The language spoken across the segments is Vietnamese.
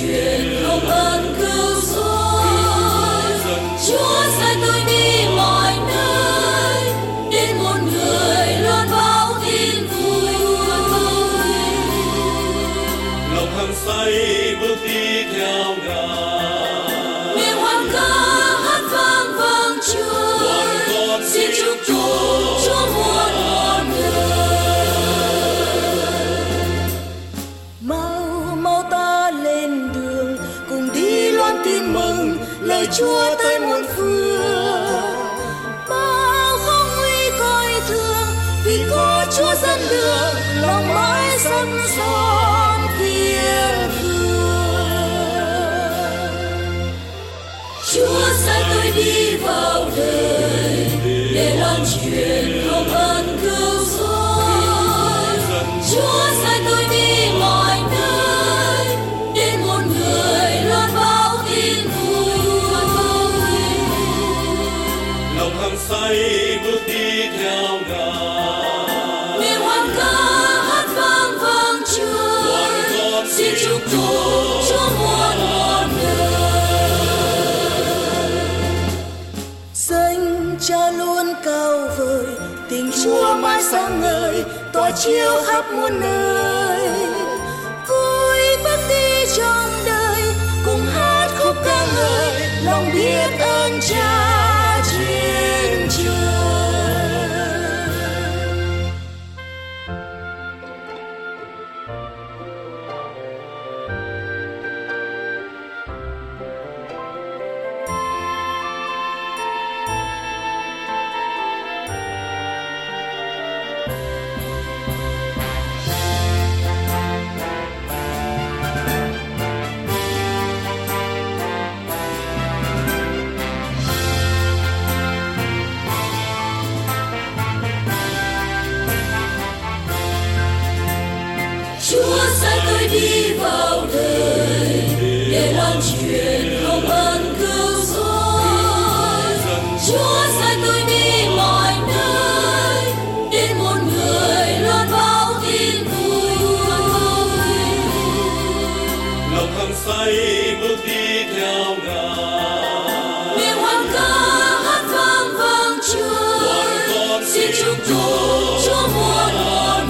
truyền không ơn cứu rỗi. Chúa sai tôi đi mọi nơi, đến một người luôn báo tin vui. Lòng hăng say bước đi theo Ngài, niềm hoan ca hát vang vang Chúa. Xin chúc Chúa muôn ngọn mau ta lên đường cùng đi loan tin mừng lời Chúa tới muôn phương. Bao không nguy coi thường vì có Chúa dẫn đường, lòng mãi sẵn son kiên cường. Chúa sai tôi đi vào đời để loan truyền không ơn cứu rỗi. Chúa sai tôi đi mọi nơi, đến một người luôn báo tin vui. lòng hăng say bước đi theo Ngài, niềm hoan ca hát vang vang Chúa. Xin chúc Chúa muôn ngọn danh Cha luôn cao vời, tình Chúa mãi sáng ngời, tỏa chiếu khắp muôn nơi. Vui bước đi trong đời, cùng hát khúc ca ngợi, lòng biết ơn Cha trên trời. Chúa sai tôi đi vào đời để loan truyền không ơn cứu rỗi. Chúa sai tôi đi mọi nơi, đến một người luôn báo tin vui. lòng hăng say bước đi theo Ngài, niềm hoan ca hát vang vang Chúa. Xin chúc Chúa muôn ngọn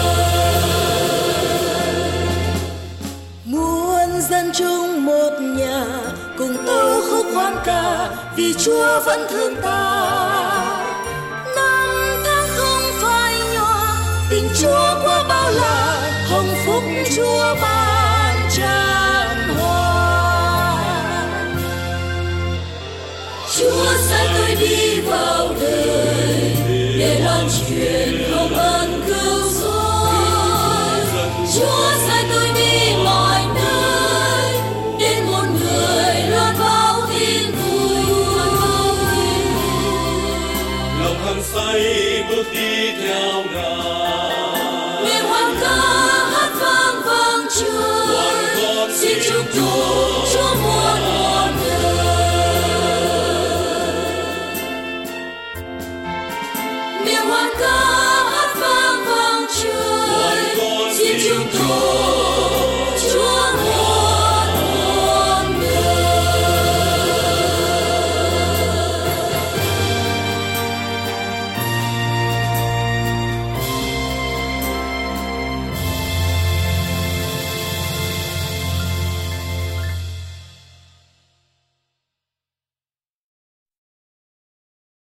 dân chung một nhà, cùng tấu khúc hoan ca vì Chúa vẫn thương ta. Năm tháng không phai nhòa, tình Chúa qua bao la, hồng phúc Chúa ban tràn hoa. Chúa sai tôi đi vào đời để loan truyền không ơn cứu rỗi. Chúa sai tôi đi mọi nơi, đến một người luôn báo tin vui. lòng hăng say bước đi theo Ngài, niềm hoan ca hát vang vang Chúa.